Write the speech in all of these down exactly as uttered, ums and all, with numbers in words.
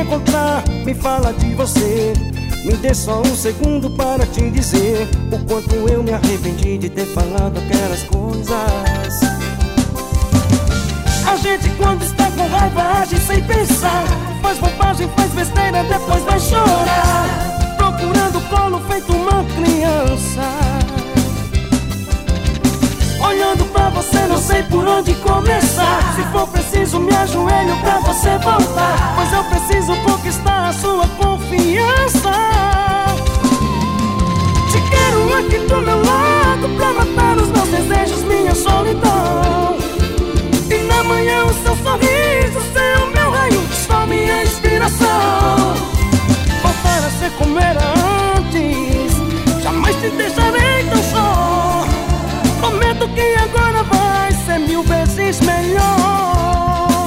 encontrar, me fala de você. Me dê só um segundo para te dizer o quanto eu me arrependi de ter falado aquelas coisas. A gente quando está com raiva age sem pensar, faz bobagem, faz besteira, depois vai chorar, procurando colo feito uma criança. Olhando pra você não sei por onde começar. Se for preciso me ajoelho pra você voltar, pois eu preciso conquistar a sua confiança. Te quero aqui do meu lado pra matar os meus desejos, minha solidão. E na manhã o seu sorriso, seu meu raio de sol, minha inspiração. Voltar a ser como era antes, jamais te deixarei tão só. Prometo que agora vai ser mil vezes melhor.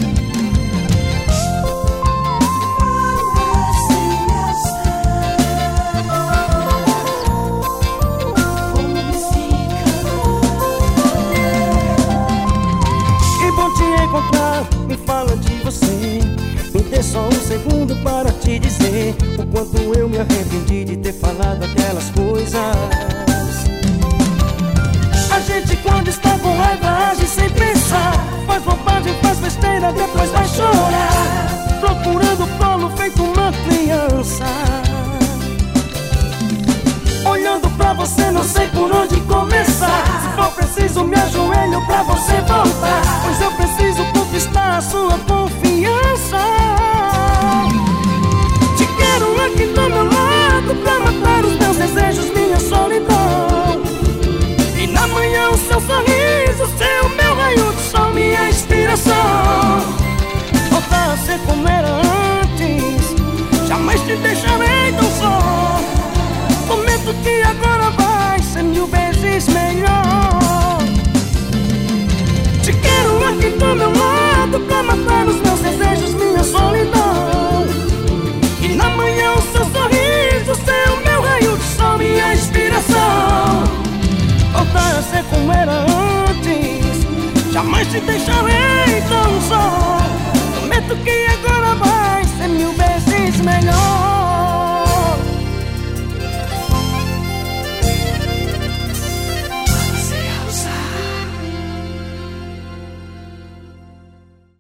Que bom te encontrar, me fala de você. Me dê só um segundo para te dizer o quanto eu me arrependi de ter falado aquelas coisas. A gente quando está com raiva age sem pensar, faz bobagem, faz besteira, depois vai chorar, procurando colo feito uma criança. Olhando pra você não sei por onde começar. Se for preciso me ajoelho pra você voltar, pois eu preciso conquistar a sua confiança. Te quero aqui do meu lado pra matar os meus desejos, minha solidão. E na manhã o seu sorriso, seu meu raio de sol, minha inspiração. Voltar a ser como era antes, jamais te deixarei tão só. Prometo que agora vai ser mil vezes melhor. Te quero aqui do meu lado pra matar os meus desejos, minha solidão. E na manhã o seu sorriso, seu meu raio de sol, minha inspiração. Voltar a ser como era antes, jamais te deixarei tão só.